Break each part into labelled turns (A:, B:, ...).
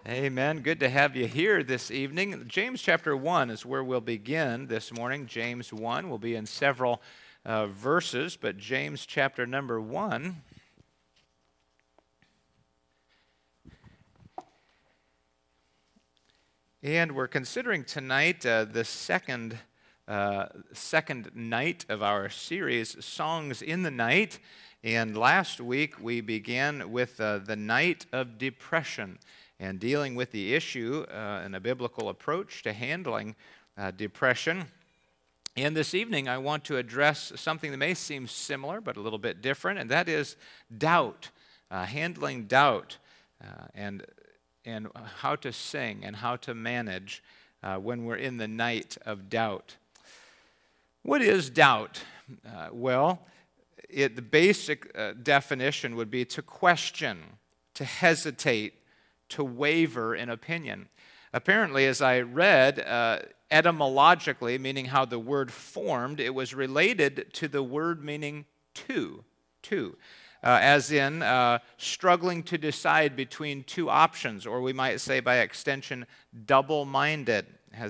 A: Amen. Good to have you here this evening. James chapter 1 is where we'll begin this morning. James 1 will be in several verses, but James chapter number 1. And we're considering tonight the second night of our series, Songs in the Night. And last week we began with the night of depression, and dealing with the issue and a biblical approach to handling depression. And this evening I want to address something that may seem similar but a little bit different, and that is doubt, handling doubt, and how to sing and how to manage when we're in the night of doubt. What is doubt? The basic definition would be to question, to hesitate, to waver in opinion. Apparently, as I read, etymologically, meaning how the word formed, it was related to the word meaning two, as in struggling to decide between two options, or we might say by extension, double-minded,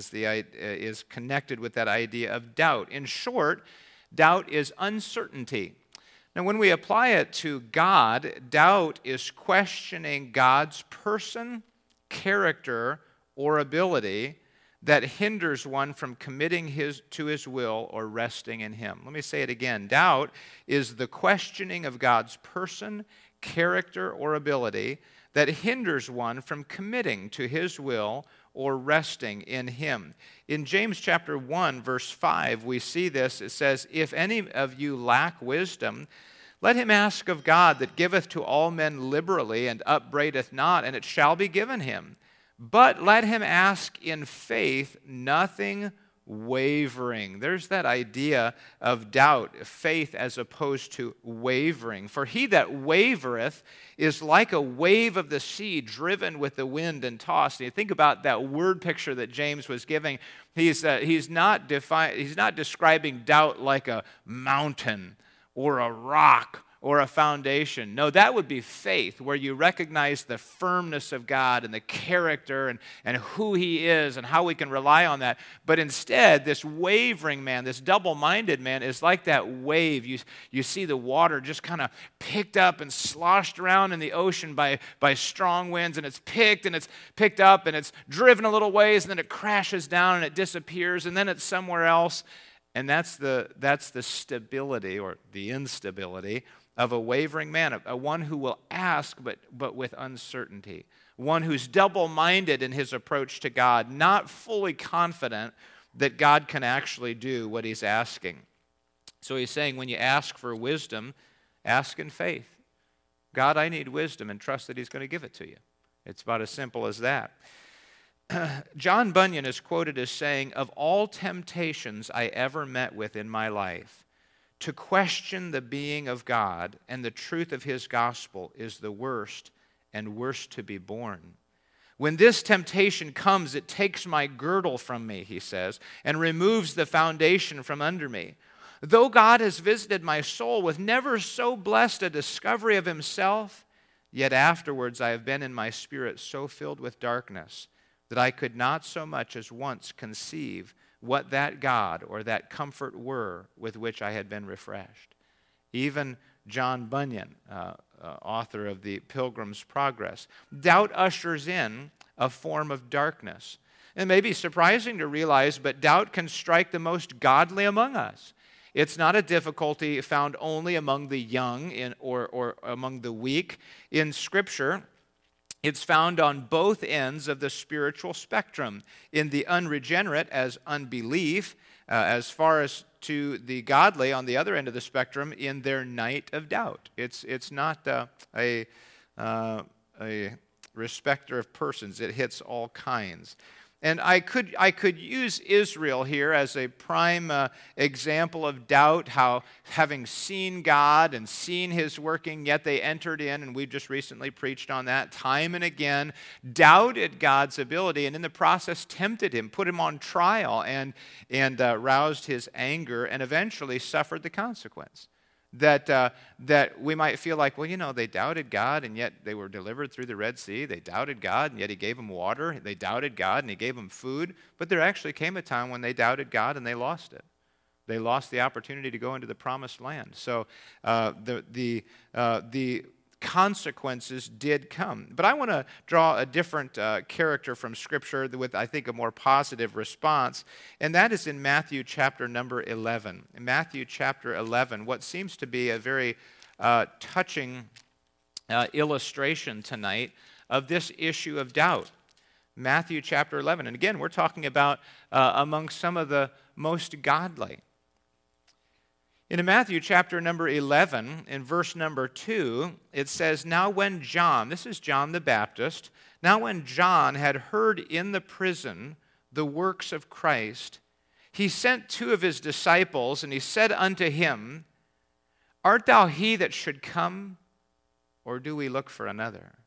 A: is connected with that idea of doubt. In short, doubt is uncertainty. Now, when we apply it to God, doubt is questioning God's person, character, or ability that hinders one from committing to His will or resting in Him. Let me say it again. Doubt is the questioning of God's person, character, or ability that hinders one from committing to His will or resting in Him. In James chapter 1, verse 5, we see this. It says, "If any of you lack wisdom, let him ask of God that giveth to all men liberally and upbraideth not, and it shall be given him. But let him ask in faith, nothing wavering." There's that idea of doubt, faith as opposed to wavering. "For he that wavereth is like a wave of the sea driven with the wind and tossed." And you think about that word picture that James was giving. He's not describing doubt like a mountain or a rock or a foundation. No, that would be faith, where you recognize the firmness of God and the character and who He is and how we can rely on that. But instead, this wavering man, this double-minded man, is like that wave. You see the water just kind of picked up and sloshed around in the ocean by strong winds, and it's picked up and it's driven a little ways, and then it crashes down and it disappears, and then it's somewhere else. And that's the stability or the instability of a wavering man, a one who will ask but with uncertainty, one who's double-minded in his approach to God, not fully confident that God can actually do what he's asking. So he's saying, when you ask for wisdom, ask in faith. God, I need wisdom, and trust that He's going to give it to you. It's about as simple as that. John Bunyan is quoted as saying, "Of all temptations I ever met with in my life, to question the being of God and the truth of His gospel is the worst and worst to be borne. When this temptation comes, it takes my girdle from me," he says, "and removes the foundation from under me. Though God has visited my soul with never so blessed a discovery of Himself, yet afterwards I have been in my spirit so filled with darkness that I could not so much as once conceive what that God or that comfort were with which I had been refreshed." Even John Bunyan, author of the Pilgrim's Progress. Doubt ushers in a form of darkness. It may be surprising to realize, but doubt can strike the most godly among us. It's not a difficulty found only among the young or among the weak. In Scripture, it's found on both ends of the spiritual spectrum. In the unregenerate as unbelief, as far as to the godly on the other end of the spectrum in their night of doubt. It's not a respecter of persons. It hits all kinds. And I could use Israel here as a prime example of doubt, how having seen God and seen His working, yet they entered in, and we've just recently preached on that time and again, doubted God's ability, and in the process tempted Him, put Him on trial, and roused His anger, and eventually suffered the consequence. that we might feel like, well, they doubted God, and yet they were delivered through the Red Sea. They doubted God, and yet he gave them water. They doubted God, and he gave them food. But there actually came a time when they doubted God, and they lost it. They lost the opportunity to go into the promised land. So the consequences did come. But I want to draw a different character from Scripture with, I think, a more positive response, and that is in Matthew chapter number 11. In Matthew chapter 11, what seems to be a very touching illustration tonight of this issue of doubt. Matthew chapter 11. And again, we're talking about among some of the most godly. In Matthew chapter number 11, in verse number 2, it says, "Now when John," this is John the Baptist, "now when John had heard in the prison the works of Christ, he sent 2 of his disciples, and he said unto him, Art thou he that should come, or do we look for another?"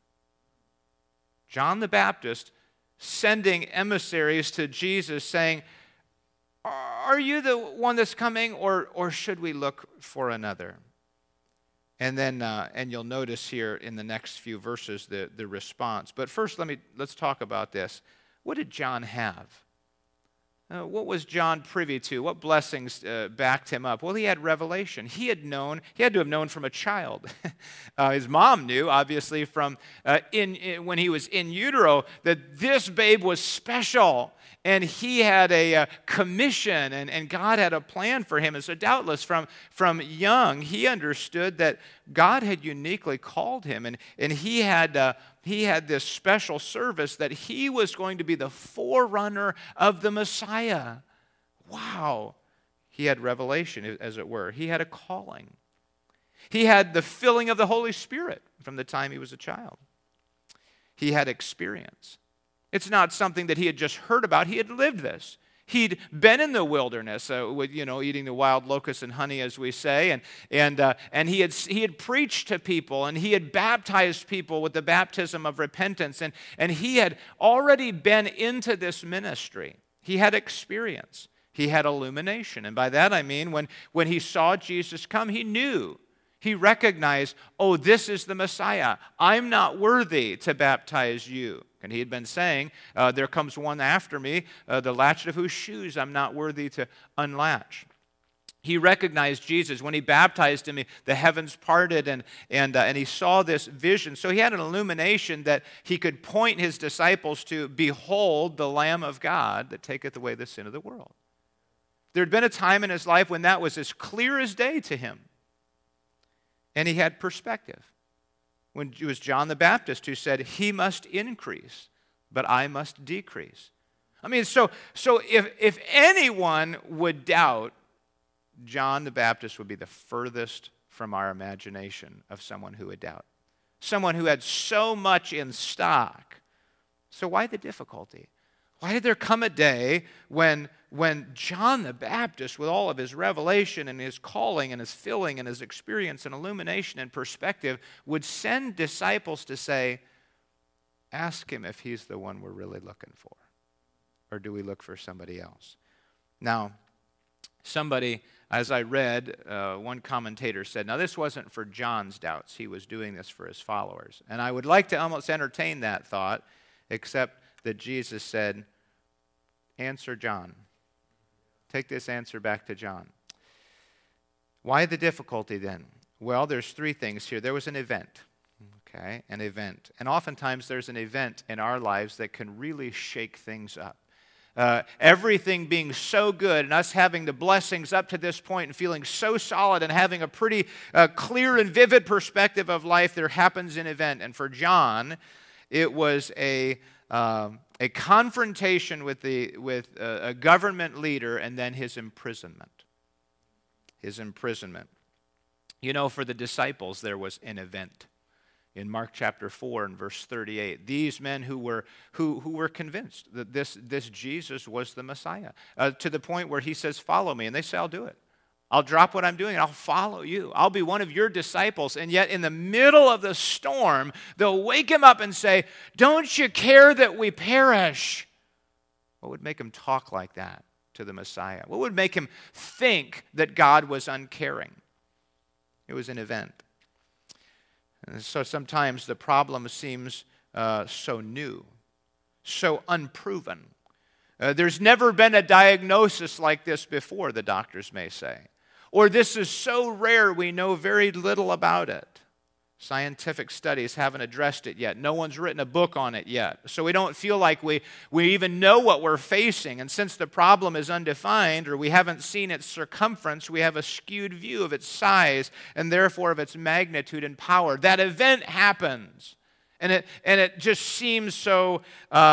A: John the Baptist sending emissaries to Jesus saying, "Are you the one that's coming, or should we look for another?" And then, and you'll notice here in the next few verses the response. But first, let's talk about this. What did John have? What was John privy to? What blessings backed him up? Well, he had revelation. He had to have known from a child. His mom knew, obviously, from when he was in utero, that this babe was special. And he had a commission, and God had a plan for him. And so doubtless from young, he understood that God had uniquely called him. And he had this special service that he was going to be the forerunner of the Messiah. Wow. He had revelation, as it were. He had a calling. He had the filling of the Holy Spirit from the time he was a child. He had experience. It's not something that he had just heard about. He had lived this. He'd been in the wilderness, eating the wild locusts and honey, as we say, and he had preached to people, and he had baptized people with the baptism of repentance, and he had already been into this ministry. He had experience. He had illumination, and by that I mean when he saw Jesus come, he knew. He recognized, this is the Messiah. I'm not worthy to baptize you. And he had been saying, there comes one after me, the latchet of whose shoes I'm not worthy to unlatch. He recognized Jesus. When he baptized him, the heavens parted, and he saw this vision. So he had an illumination that he could point his disciples to, "Behold, the Lamb of God that taketh away the sin of the world." There had been a time in his life when that was as clear as day to him. And he had perspective. When it was John the Baptist who said, "He must increase, but I must decrease." I mean, so if anyone would doubt, John the Baptist would be the furthest from our imagination of someone who would doubt. Someone who had so much in stock. So why the difficulty? Why did there come a day when John the Baptist, with all of his revelation and his calling and his filling and his experience and illumination and perspective, would send disciples to say, "Ask him if he's the one we're really looking for, or do we look for somebody else?" Now, somebody, as I read, one commentator said, now this wasn't for John's doubts. He was doing this for his followers. And I would like to almost entertain that thought, except that Jesus said, "Answer John." Take this answer back to John. Why the difficulty then? Well, there's 3 things here. There was an event, okay? An event. And oftentimes there's an event in our lives that can really shake things up. Everything being so good and us having the blessings up to this point and feeling so solid and having a pretty clear and vivid perspective of life, there happens an event. And for John, it was a confrontation with a government leader, and then his imprisonment. His imprisonment. You know, for the disciples, there was an event. In Mark chapter 4 and verse 38, these men who were convinced that this Jesus was the Messiah, to the point where he says, "Follow me," and they say, "I'll do it. I'll drop what I'm doing and I'll follow you. I'll be one of your disciples." And yet in the middle of the storm, they'll wake him up and say, "Don't you care that we perish?" What would make him talk like that to the Messiah? What would make him think that God was uncaring? It was an event. And so sometimes the problem seems so new, so unproven. There's never been a diagnosis like this before, the doctors may say. Or this is so rare we know very little about it. Scientific studies haven't addressed it yet. No one's written a book on it yet. So we don't feel like we even know what we're facing. And since the problem is undefined, or we haven't seen its circumference, we have a skewed view of its size and therefore of its magnitude and power. That event happens. And it just seems so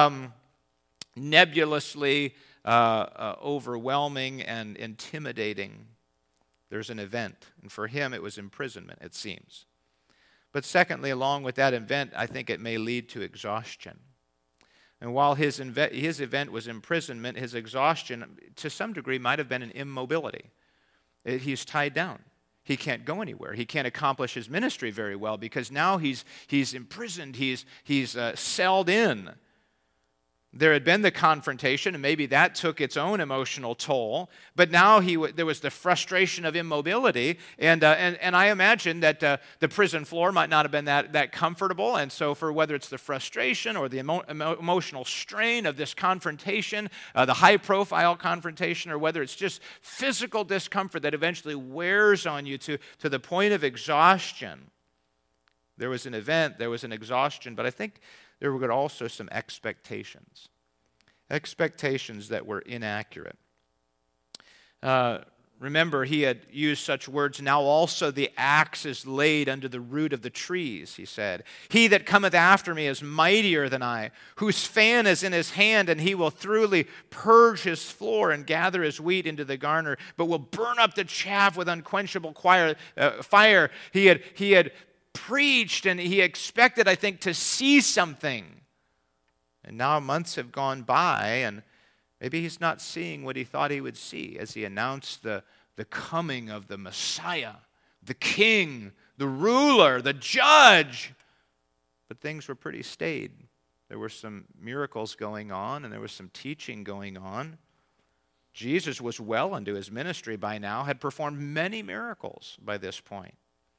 A: nebulously overwhelming and intimidating. There's an event. And for him, it was imprisonment, it seems. But secondly, along with that event, I think it may lead to exhaustion. And while his event was imprisonment, his exhaustion, to some degree, might have been an immobility. He's tied down. He can't go anywhere. He can't accomplish his ministry very well because now he's imprisoned. He's celled in. There had been the confrontation, and maybe that took its own emotional toll. But now there was the frustration of immobility, and I imagine that the prison floor might not have been that comfortable. And so, for whether it's the frustration or the emotional strain of this confrontation, the high-profile confrontation, or whether it's just physical discomfort that eventually wears on you to the point of exhaustion, there was an event, there was an exhaustion. But I think there were also some expectations that were inaccurate. Remember, he had used such words, "Now also the axe is laid under the root of the trees," he said. "He that cometh after me is mightier than I, whose fan is in his hand, and he will thoroughly purge his floor and gather his wheat into the garner, but will burn up the chaff with unquenchable fire." He had preached, and he expected, I think, to see something. And now months have gone by, and maybe he's not seeing what he thought he would see as he announced the coming of the Messiah, the King, the ruler, the judge. But things were pretty staid. There were some miracles going on, and there was some teaching going on. Jesus was well into his ministry by now, had performed many miracles by this point.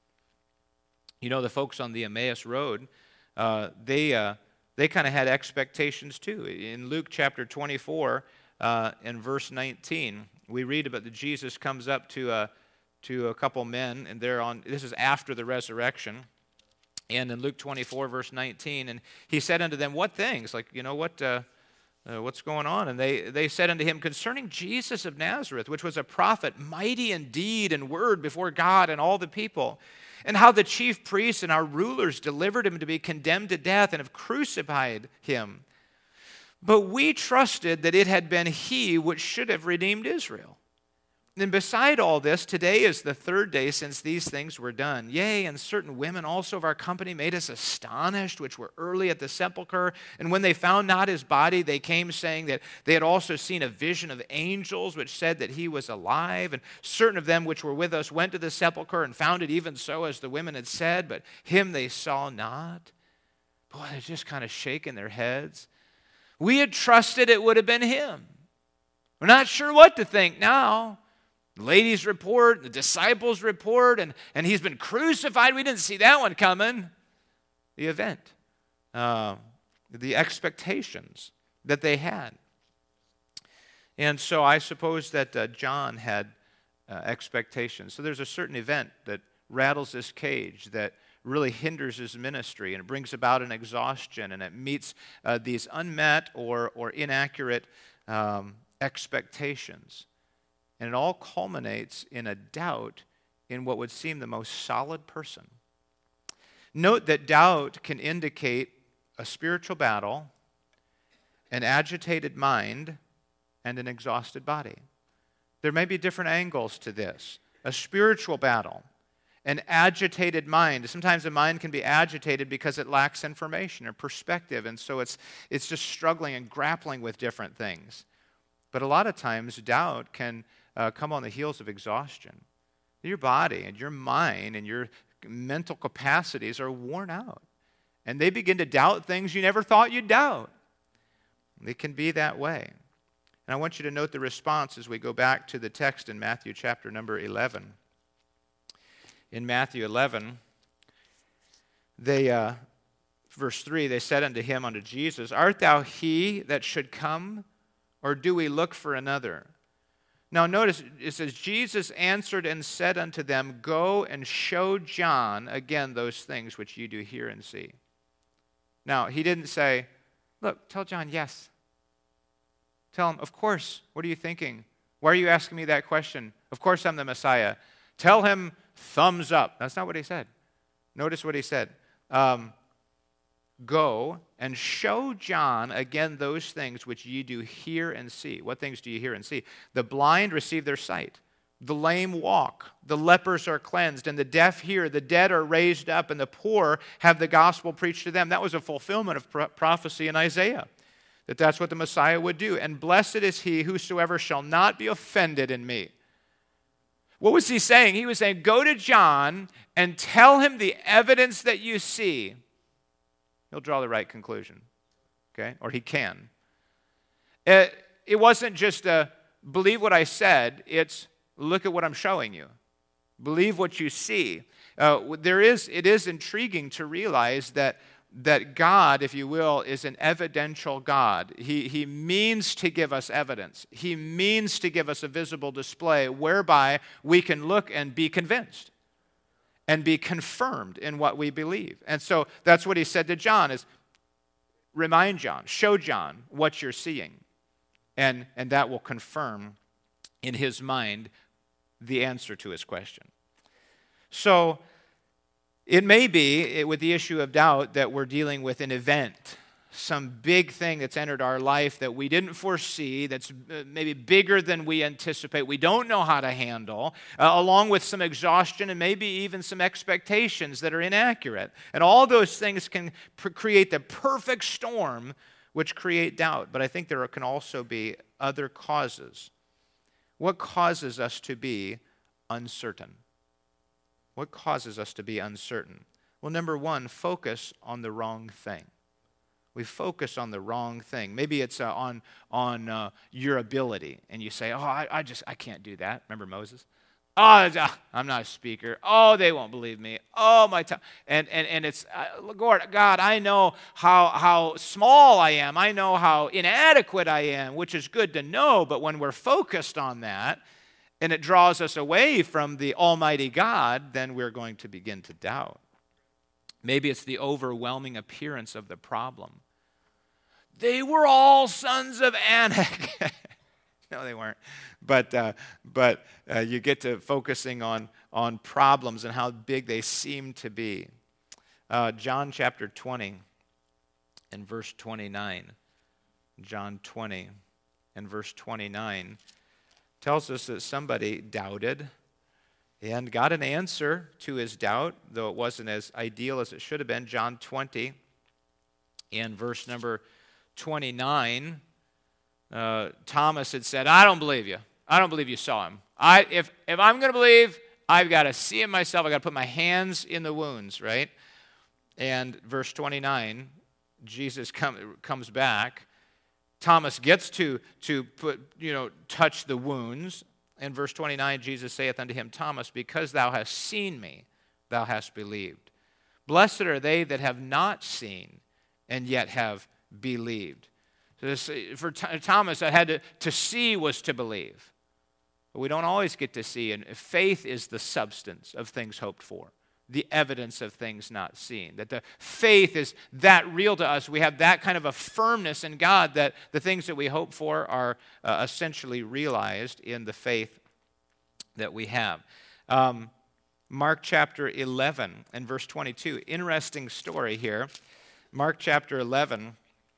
A: You know, the folks on the Emmaus Road, they kind of had expectations too. In Luke chapter 24 and verse 19, we read about that Jesus comes up to a couple men, and this is after the resurrection. And in Luke 24, verse 19, and he said unto them, "What things?" Like, what's going on? And they said unto him, "Concerning Jesus of Nazareth, which was a prophet, mighty in deed and word before God and all the people, and how the chief priests and our rulers delivered him to be condemned to death and have crucified him. But we trusted that it had been he which should have redeemed Israel. And beside all this, today is the third day since these things were done. Yea, and certain women also of our company made us astonished, which were early at the sepulchre. And when they found not his body, they came saying that they had also seen a vision of angels, which said that he was alive. And certain of them which were with us went to the sepulchre and found it even so as the women had said, but him they saw not." Boy, they're just kind of shaking their heads. We had trusted it would have been him. We're not sure what to think now. The ladies report, the disciples report, and he's been crucified. We didn't see that one coming. The event, the expectations that they had. And so I suppose that John had expectations. So there's a certain event that rattles this cage, that really hinders his ministry, and it brings about an exhaustion, and it meets these unmet or inaccurate expectations. And it all culminates in a doubt in what would seem the most solid person. Note that doubt can indicate a spiritual battle, an agitated mind, and an exhausted body. There may be different angles to this. A spiritual battle, an agitated mind. Sometimes the mind can be agitated because it lacks information or perspective, and so it's just struggling and grappling with different things. But a lot of times, doubt can come on the heels of exhaustion. Your body and your mind and your mental capacities are worn out, and they begin to doubt things you never thought you'd doubt. It can be that way. And I want you to note the response as we go back to the text in Matthew chapter number 11. In Matthew 11, verse 3, they said unto him, unto Jesus, Art thou he that should come, or do we look for another? Now notice, it says, Jesus answered and said unto them, Go and show John again those things which you do hear and see. Now, he didn't say, look, tell John yes. Tell him, of course, what are you thinking? Why are you asking me that question? Of course I'm the Messiah. Tell him, thumbs up. That's not what he said. Notice what he said. Go and show John again those things which ye do hear and see. What things do you hear and see? The blind receive their sight. The lame walk. The lepers are cleansed. And the deaf hear. The dead are raised up. And the poor have the gospel preached to them. That was a fulfillment of prophecy in Isaiah. That's what the Messiah would do. And blessed is he whosoever shall not be offended in me. What was he saying? He was saying, go to John and tell him the evidence that you see. He'll draw the right conclusion, okay? Or he can. It wasn't just believe what I said. It's look at what I'm showing you. Believe what you see. It is intriguing to realize that God, if you will, is an evidential God. He means to give us evidence. He means to give us a visible display whereby we can look and be convinced and be confirmed in what we believe. And so that's what he said to John is, remind John, show John what you're seeing. And that will confirm in his mind the answer to his question. So it may be, with the issue of doubt, that we're dealing with an event, some big thing that's entered our life that we didn't foresee, that's maybe bigger than we anticipate, we don't know how to handle, along with some exhaustion and maybe even some expectations that are inaccurate. And all those things can create the perfect storm which create doubt. But I think there can also be other causes. What causes us to be uncertain? What causes us to be uncertain? Well, number one, focus on the wrong thing. We focus on the wrong thing. Maybe it's on your ability, and you say, "Oh, I can't do that." Remember Moses? Oh, I'm not a speaker. Oh, they won't believe me. Oh, my time. And it's, Lord, God, I know how small I am. I know how inadequate I am, which is good to know. But when we're focused on that, and it draws us away from the Almighty God, then we're going to begin to doubt. Maybe it's the overwhelming appearance of the problem. They were all sons of Anak. No, they weren't. But you get to focusing on problems and how big they seem to be. John chapter 20 and verse 29. John 20 and verse 29 tells us that somebody doubted and got an answer to his doubt, though it wasn't as ideal as it should have been. John 20 and verse number 29, Thomas had said, I don't believe you. I don't believe you saw him. If I'm going to believe, I've got to see him myself. I've got to put my hands in the wounds, right? And verse 29, Jesus comes back. Thomas gets to touch the wounds. In verse 29, Jesus saith unto him, Thomas, because thou hast seen me, thou hast believed. Blessed are they that have not seen and yet have believed. So for Thomas, that had to see was to believe. But we don't always get to see, and faith is the substance of things hoped for, the evidence of things not seen. That the faith is that real to us. We have that kind of a firmness in God that the things that we hope for are essentially realized in the faith that we have. Mark chapter 11 and verse 22. Interesting story here. Mark chapter 11.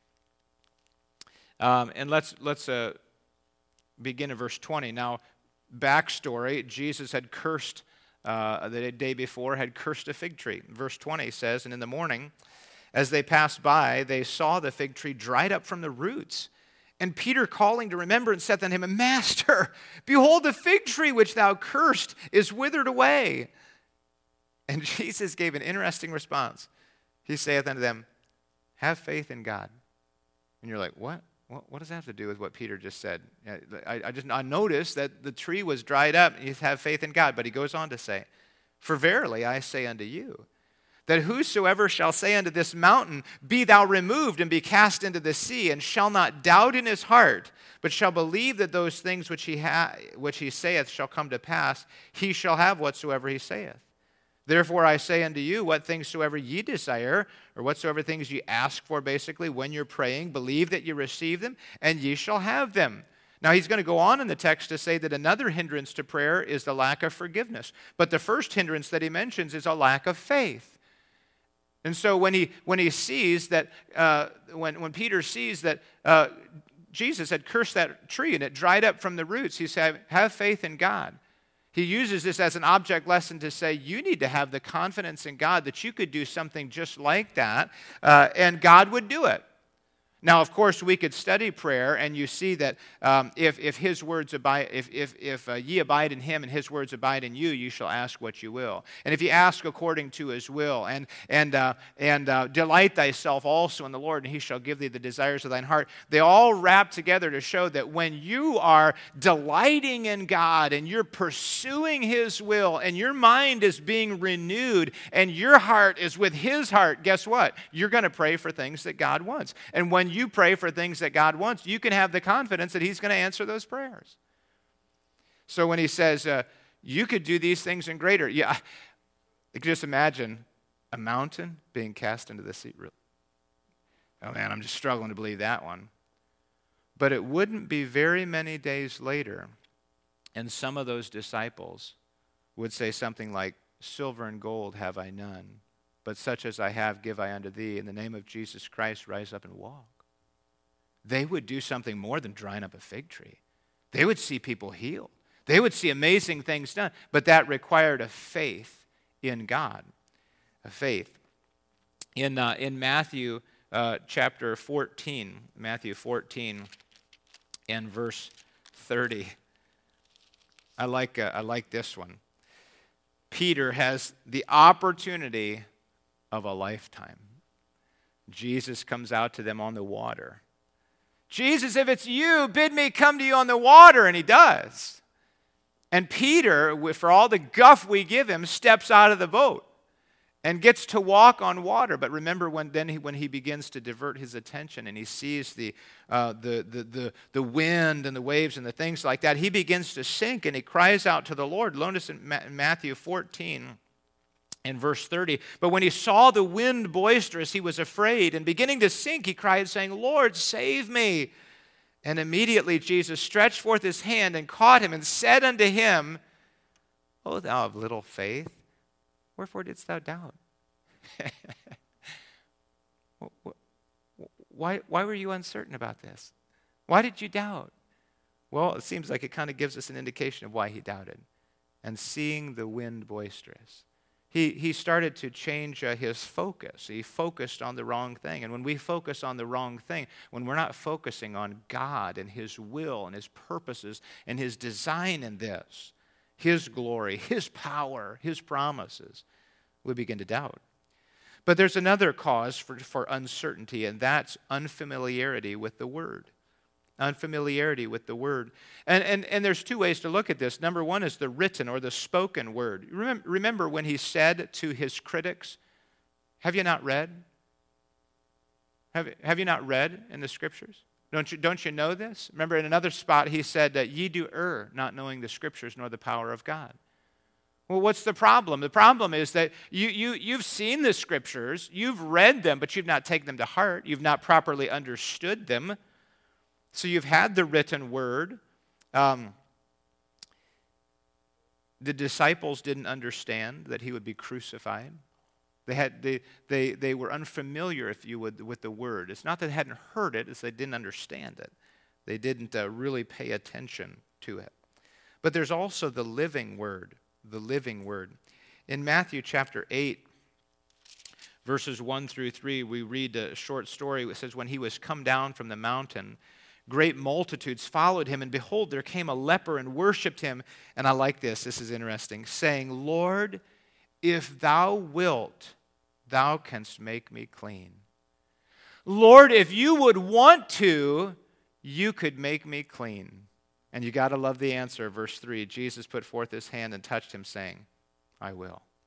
A: And let's begin at verse 20. Now, backstory, Jesus had cursed, the day before, had cursed a fig tree. Verse 20 says, and in the morning, as they passed by, they saw the fig tree dried up from the roots. And Peter, calling to remembrance, saith unto him, Master, behold, the fig tree which thou cursed is withered away. And Jesus gave an interesting response. He saith unto them, have faith in God. And you're like, what? What does that have to do with what Peter just said? I noticed that the tree was dried up, and you have faith in God. But he goes on to say, For verily I say unto you, that whosoever shall say unto this mountain, Be thou removed and be cast into the sea, and shall not doubt in his heart, but shall believe that those things which he saith shall come to pass, he shall have whatsoever he saith. Therefore I say unto you, what things soever ye desire, or whatsoever things ye ask for, basically, when you're praying, believe that you receive them, and ye shall have them. Now, he's going to go on in the text to say that another hindrance to prayer is the lack of forgiveness. But the first hindrance that he mentions is a lack of faith. And so when he sees that, when Peter sees that Jesus had cursed that tree and it dried up from the roots, he said, have faith in God. He uses this as an object lesson to say, you need to have the confidence in God that you could do something just like that, and God would do it. Now, of course, we could study prayer, and you see that if His words abide, if ye abide in Him and His words abide in you, you shall ask what you will. And if you ask according to His will, and delight thyself also in the Lord, and He shall give thee the desires of thine heart. They all wrap together to show that when you are delighting in God and you're pursuing His will, and your mind is being renewed, and your heart is with His heart, guess what? You're going to pray for things that God wants. And when you pray for things that God wants, you can have the confidence that He's going to answer those prayers. So when He says, you could do these things and greater, yeah, I could just imagine a mountain being cast into the sea. Oh man, I'm just struggling to believe that one. But it wouldn't be very many days later, and some of those disciples would say something like, silver and gold have I none, but such as I have give I unto thee. In the name of Jesus Christ, rise up and walk. They would do something more than drying up a fig tree. They would see people healed. They would see amazing things done. But that required a faith in God. A faith. In Matthew chapter 14, Matthew 14 and verse 30, I like this one. Peter has the opportunity of a lifetime. Jesus comes out to them on the water. Jesus, if it's you, bid me come to you on the water. And he does. And Peter, for all the guff we give him, steps out of the boat and gets to walk on water. But remember when he begins to divert his attention and he sees the wind and the waves and the things like that, he begins to sink and he cries out to the Lord. Notice in Matthew 14 in verse 30, but when he saw the wind boisterous, he was afraid, and beginning to sink, he cried, saying, Lord, save me. And immediately Jesus stretched forth his hand and caught him and said unto him, O thou of little faith, wherefore didst thou doubt? Why were you uncertain about this? Why did you doubt? Well, it seems like it kind of gives us an indication of why he doubted. And seeing the wind boisterous, he started to change his focus. He focused on the wrong thing. And when we focus on the wrong thing, when we're not focusing on God and His will and His purposes and His design in this, His glory, His power, His promises, we begin to doubt. But there's another cause for uncertainty, and that's unfamiliarity with the Word. Unfamiliarity with the Word. And there's two ways to look at this. Number one is the written or the spoken Word. Remember when he said to his critics, have you not read? Have you not read in the Scriptures? Don't you know this? Remember in another spot he said that ye do err, not knowing the Scriptures nor the power of God. Well, what's the problem? The problem is that you've seen the Scriptures, you've read them, but you've not taken them to heart. You've not properly understood them. So you've had the written word. The disciples didn't understand that he would be crucified. They were unfamiliar, if you would, with the word. It's not that they hadn't heard it, it's they didn't understand it. They didn't really pay attention to it. But there's also the living word, the living word. In Matthew chapter 8, verses 1 through 3, we read a short story. It says, when he was come down from the mountain, great multitudes followed him, and behold, there came a leper and worshipped him. And I like this. This is interesting. Saying, Lord, if thou wilt, thou canst make me clean. Lord, if you would want to, you could make me clean. And you got to love the answer. Verse 3, Jesus put forth his hand and touched him, saying, I will.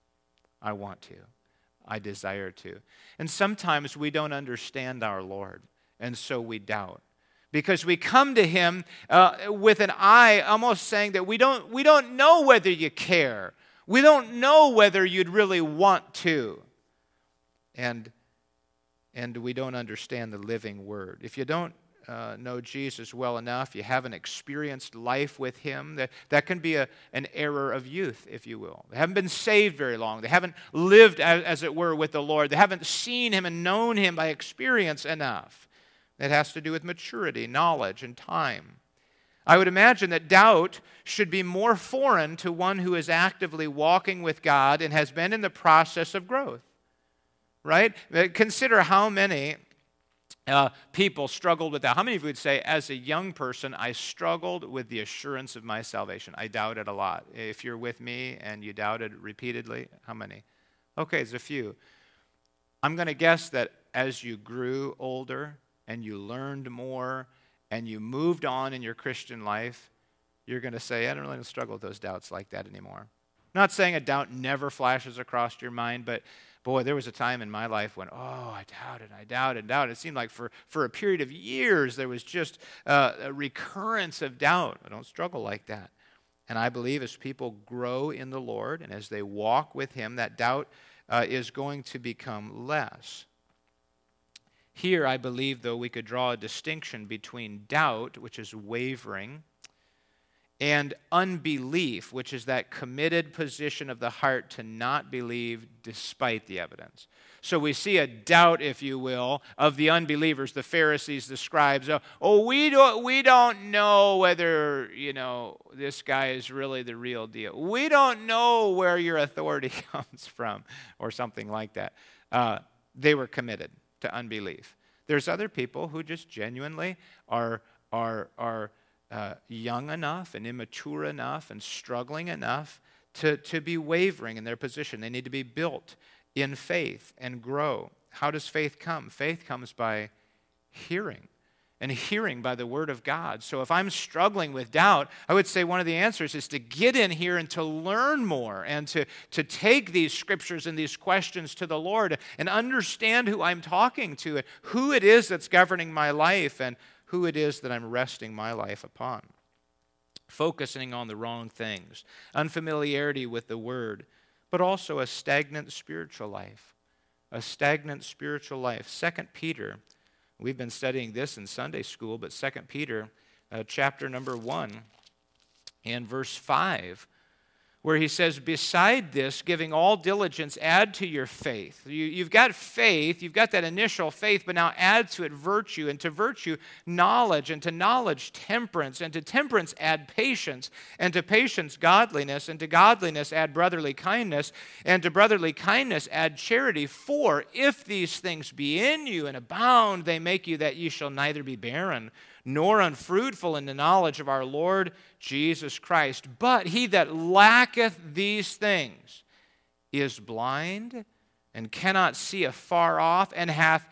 A: I want to. I desire to. And sometimes we don't understand our Lord, and so we doubt. Because we come to him with an eye almost saying that we don't know whether you care. We don't know whether you'd really want to. And we don't understand the living word. If you don't know Jesus well enough, you haven't experienced life with him, that can be an error of youth, if you will. They haven't been saved very long. They haven't lived, as it were, with the Lord. They haven't seen him and known him by experience enough. It has to do with maturity, knowledge, and time. I would imagine that doubt should be more foreign to one who is actively walking with God and has been in the process of growth. Right? Consider how many people struggled with that. How many of you would say, as a young person, I struggled with the assurance of my salvation? I doubted a lot. If you're with me and you doubted repeatedly, how many? Okay, it's a few. I'm going to guess that as you grew older and you learned more and you moved on in your Christian life, you're going to say, I don't really struggle with those doubts like that anymore. I'm not saying a doubt never flashes across your mind, but boy, there was a time in my life when, I doubted. It seemed like for a period of years there was just a recurrence of doubt. I don't struggle like that. And I believe as people grow in the Lord and as they walk with him, that doubt is going to become less. Here, I believe, though, we could draw a distinction between doubt, which is wavering, and unbelief, which is that committed position of the heart to not believe despite the evidence. So we see a doubt, if you will, of the unbelievers, the Pharisees, the scribes. We don't know whether, this guy is really the real deal. We don't know where your authority comes from, or something like that. They were committed to unbelief. There's other people who just genuinely are young enough and immature enough and struggling enough to be wavering in their position. They need to be built in faith and grow. How does faith come? Faith comes by hearing, and hearing by the Word of God. So if I'm struggling with doubt, I would say one of the answers is to get in here and to learn more and to take these scriptures and these questions to the Lord and understand who I'm talking to, who it is that's governing my life, and who it is that I'm resting my life upon. Focusing on the wrong things, unfamiliarity with the Word, but also a stagnant spiritual life. A stagnant spiritual life. 2 Peter, we've been studying this in Sunday school, but 2 Peter chapter number 1 and verse 5, where he says, beside this, giving all diligence, add to your faith. You've got faith, you've got that initial faith, but now add to it virtue, and to virtue knowledge, and to knowledge temperance, and to temperance add patience, and to patience godliness, and to godliness add brotherly kindness, and to brotherly kindness add charity. For if these things be in you and abound, they make you that ye shall neither be barren, nor unfruitful in the knowledge of our Lord Jesus Christ. But he that lacketh these things is blind and cannot see afar off, and hath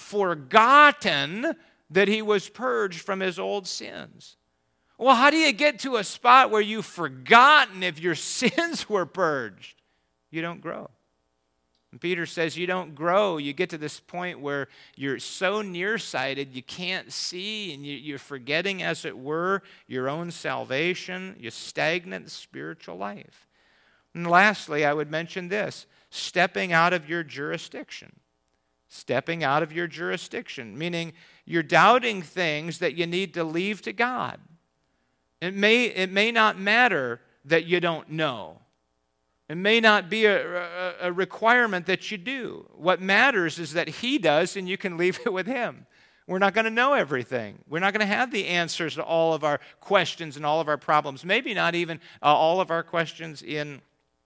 A: forgotten that he was purged from his old sins. Well, how do you get to a spot where you've forgotten if your sins were purged? You don't grow. And Peter says you don't grow. You get to this point where you're so nearsighted you can't see, and you're forgetting, as it were, your own salvation, your stagnant spiritual life. And lastly, I would mention this, stepping out of your jurisdiction. Stepping out of your jurisdiction, meaning you're doubting things that you need to leave to God. It may not matter that you don't know. It may not be a requirement that you do. What matters is that he does, and you can leave it with him. We're not going to know everything. We're not going to have the answers to all of our questions and all of our problems. Maybe not even all of our questions in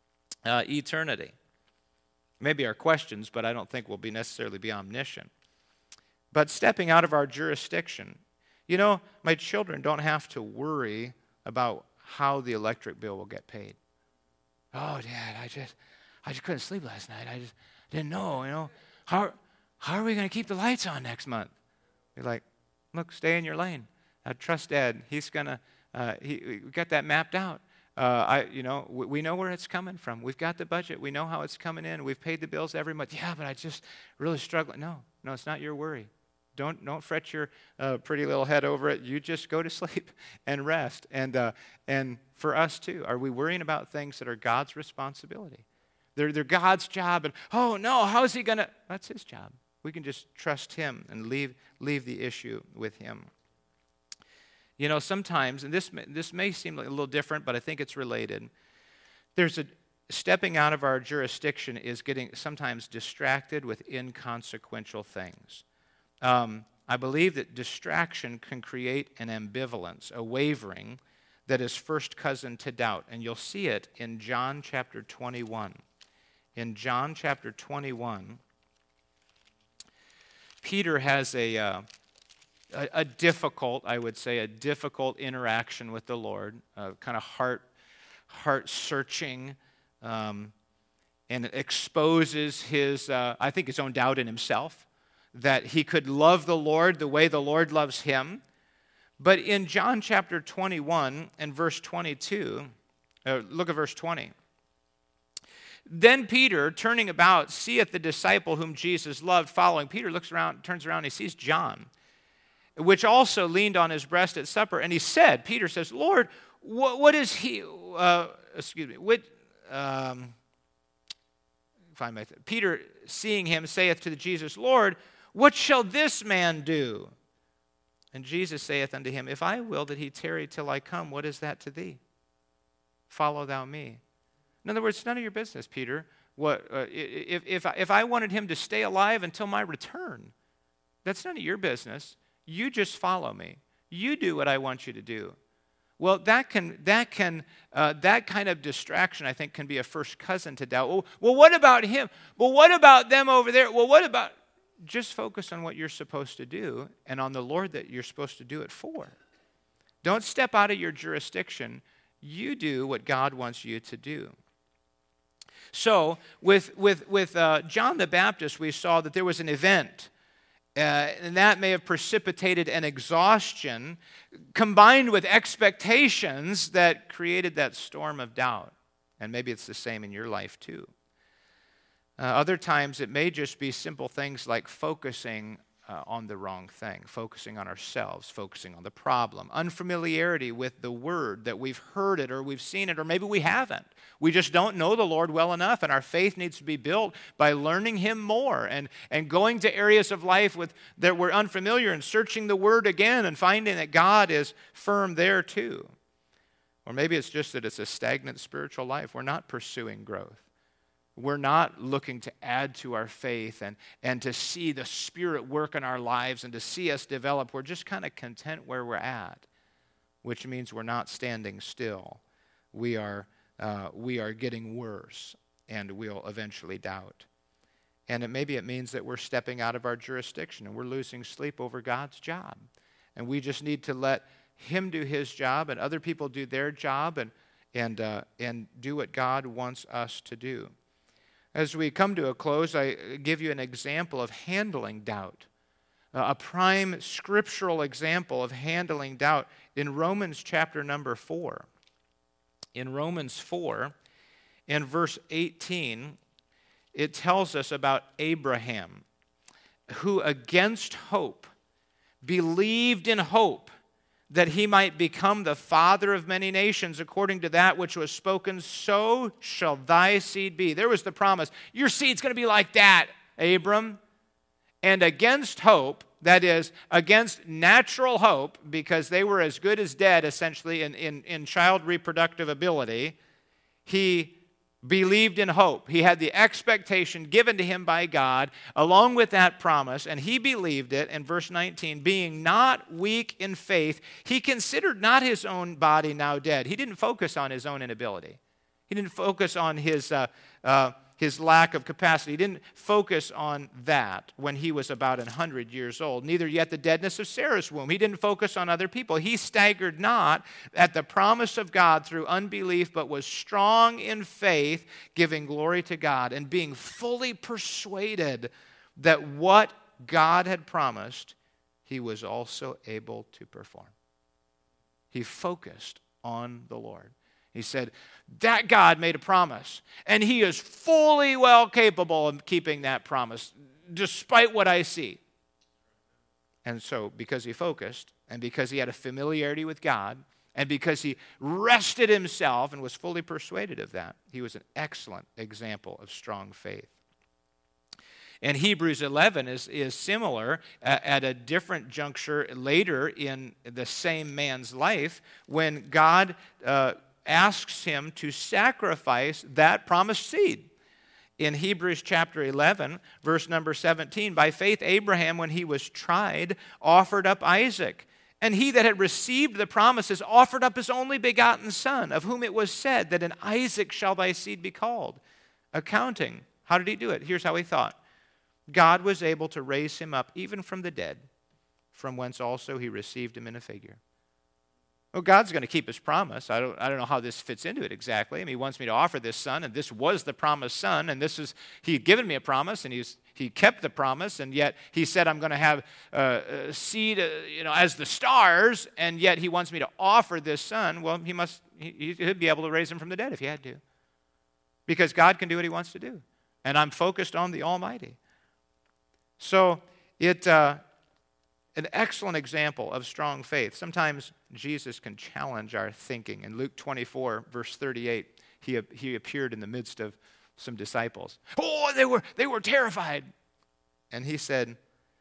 A: eternity. Maybe our questions, but I don't think we'll necessarily be omniscient. But stepping out of our jurisdiction. My children don't have to worry about how the electric bill will get paid. Oh, Dad, I just couldn't sleep last night. I just didn't know, How are we going to keep the lights on next month? You're like, look, stay in your lane. Trust Dad. He's going to, we got that mapped out. We know where it's coming from. We've got the budget. We know how it's coming in. We've paid the bills every month. Yeah, but I just really struggle. No, it's not your worry. Don't fret your pretty little head over it. You just go to sleep and rest. And for us too, are we worrying about things that are God's responsibility? They're God's job. And oh no, how's he gonna? That's his job. We can just trust him and leave the issue with him. Sometimes, and this may seem like a little different, but I think it's related. Stepping out of our jurisdiction is getting sometimes distracted with inconsequential things. I believe that distraction can create an ambivalence, a wavering that is first cousin to doubt. And you'll see it in John chapter 21. In John chapter 21, Peter has a difficult, I would say, a difficult interaction with the Lord, kind of heart-searching, and it exposes his own doubt in himself, that he could love the Lord the way the Lord loves him. But in John chapter 21 and verse 22, look at verse 20. Then Peter, turning about, seeth the disciple whom Jesus loved following. Peter turns around, and he sees John, which also leaned on his breast at supper. And Peter says, Lord, what is he? Peter, seeing him, saith to Jesus, Lord, what shall this man do? And Jesus saith unto him, if I will that he tarry till I come, what is that to thee? Follow thou me. In other words, it's none of your business, Peter. If I wanted him to stay alive until my return, that's none of your business. You just follow me. You do what I want you to do. Well, that kind of distraction, I think, can be a first cousin to doubt. Well, what about him? Well, what about them over there? Well, what about? Just focus on what you're supposed to do and on the Lord that you're supposed to do it for. Don't step out of your jurisdiction. You do what God wants you to do. So with John the Baptist, we saw that there was an event, and that may have precipitated an exhaustion combined with expectations that created that storm of doubt. And maybe it's the same in your life too. Other times it may just be simple things like focusing on the wrong thing, focusing on ourselves, focusing on the problem, unfamiliarity with the word, that we've heard it or we've seen it or maybe we haven't. We just don't know the Lord well enough, and our faith needs to be built by learning him more and going to areas of life that we're unfamiliar and searching the word again and finding that God is firm there too. Or maybe it's just that it's a stagnant spiritual life. We're not pursuing growth. We're not looking to add to our faith and to see the Spirit work in our lives and to see us develop. We're just kind of content where we're at, which means we're not standing still. We are getting worse, and we'll eventually doubt. And maybe it means that we're stepping out of our jurisdiction and we're losing sleep over God's job. And we just need to let him do his job and other people do their job and do what God wants us to do. As we come to a close, I give you an example of handling doubt, a prime scriptural example of handling doubt in Romans chapter number 4. In Romans 4, in verse 18, it tells us about Abraham, who against hope believed in hope that he might become the father of many nations, according to that which was spoken, so shall thy seed be. There was the promise. Your seed's going to be like that, Abram. And against hope, that is, against natural hope, because they were as good as dead, essentially, in child reproductive ability, he believed in hope. He had the expectation given to him by God along with that promise, and he believed it. In verse 19, being not weak in faith, he considered not his own body now dead. He didn't focus on his own inability. He didn't focus on his lack of capacity. He didn't focus on that when he was about 100 years old. Neither yet the deadness of Sarah's womb. He didn't focus on other people. He staggered not at the promise of God through unbelief, but was strong in faith, giving glory to God, and being fully persuaded that what God had promised, he was also able to perform. He focused on the Lord. He said, that God made a promise, and he is fully well capable of keeping that promise, despite what I see. And so, because he focused, and because he had a familiarity with God, and because he rested himself and was fully persuaded of that, he was an excellent example of strong faith. And Hebrews 11 is similar at a different juncture later in the same man's life when God asks him to sacrifice that promised seed. In Hebrews chapter 11, verse number 17, by faith Abraham, when he was tried, offered up Isaac. And he that had received the promises offered up his only begotten son, of whom it was said that in Isaac shall thy seed be called. Accounting. How did he do it? Here's how he thought. God was able to raise him up even from the dead, from whence also he received him in a figure. Well, God's going to keep his promise. I don't know how this fits into it exactly. I mean, he wants me to offer this son, and this was the promised son, and he had given me a promise, and he kept the promise, and yet he said I'm going to have a seed, as the stars, and yet he wants me to offer this son. Well, he'd be able to raise him from the dead if he had to, because God can do what he wants to do, and I'm focused on the Almighty. So an excellent example of strong faith. Sometimes Jesus can challenge our thinking. In Luke 24, verse 38, he appeared in the midst of some disciples. Oh, they were terrified. And he said,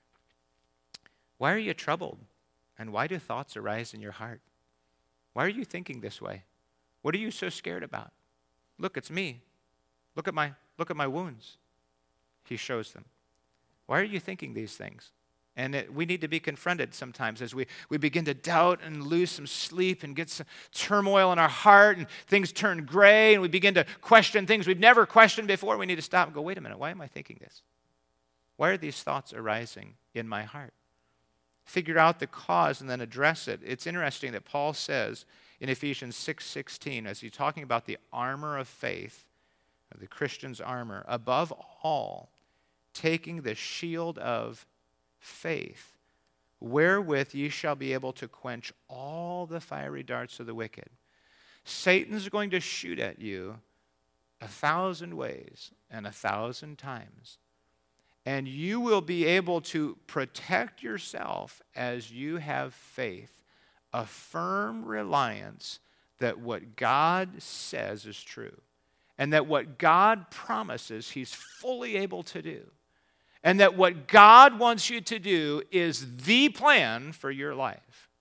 A: why are you troubled? And why do thoughts arise in your heart? Why are you thinking this way? What are you so scared about? Look, it's me. Look at my wounds. He shows them. Why are you thinking these things? And we need to be confronted sometimes as we begin to doubt and lose some sleep and get some turmoil in our heart and things turn gray and we begin to question things we've never questioned before. We need to stop and go, wait a minute, why am I thinking this? Why are these thoughts arising in my heart? Figure out the cause and then address it. It's interesting that Paul says in Ephesians 6:16, as he's talking about the armor of faith, the Christian's armor, above all, taking the shield of faith, wherewith ye shall be able to quench all the fiery darts of the wicked. Satan's going to shoot at you 1,000 ways and 1,000 times. And you will be able to protect yourself as you have faith, a firm reliance that what God says is true, and that what God promises he's fully able to do. And that what God wants you to do is the plan for your life.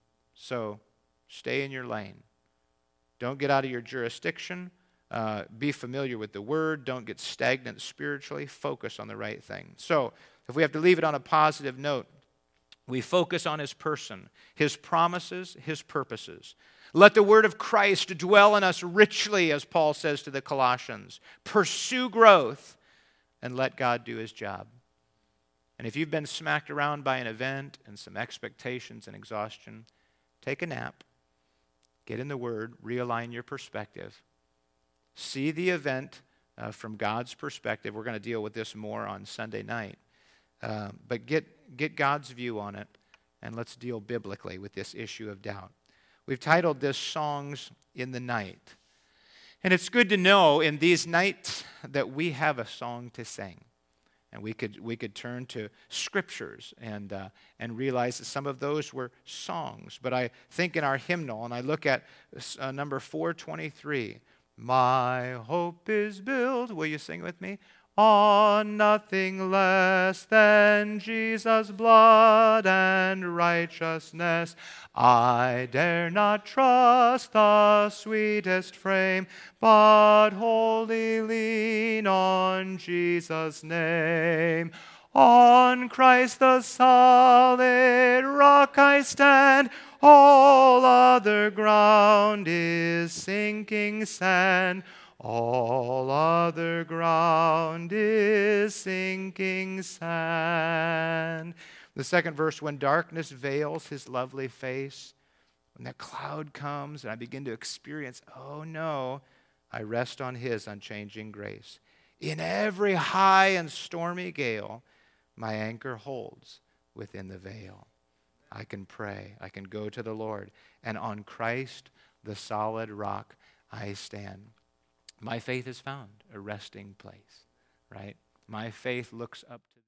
A: So stay in your lane. Don't get out of your jurisdiction. Be familiar with the Word. Don't get stagnant spiritually. Focus on the right thing. So if we have to leave it on a positive note, we focus on his person, his promises, his purposes. Let the word of Christ dwell in us richly, as Paul says to the Colossians. Pursue growth. And let God do his job. And if you've been smacked around by an event and some expectations and exhaustion, take a nap, get in the Word, realign your perspective. See the event from God's perspective. We're going to deal with this more on Sunday night. But get God's view on it, and let's deal biblically with this issue of doubt. We've titled this Songs in the Night. And it's good to know in these nights that we have a song to sing. And we could turn to scriptures and realize that some of those were songs. But I think in our hymnal, and I look at number 423, my hope is built, will you sing with me? On nothing less than Jesus' blood and righteousness. I dare not trust the sweetest frame, but wholly lean on Jesus' name. On Christ the solid rock I stand, all other ground is sinking sand. All other ground is sinking sand. The second verse, when darkness veils his lovely face, when that cloud comes and I begin to experience, oh no, I rest on his unchanging grace. In every high and stormy gale, my anchor holds within the veil. I can pray, I can go to the Lord, and on Christ, the solid rock, I stand. My faith has found a resting place, right? My faith looks up to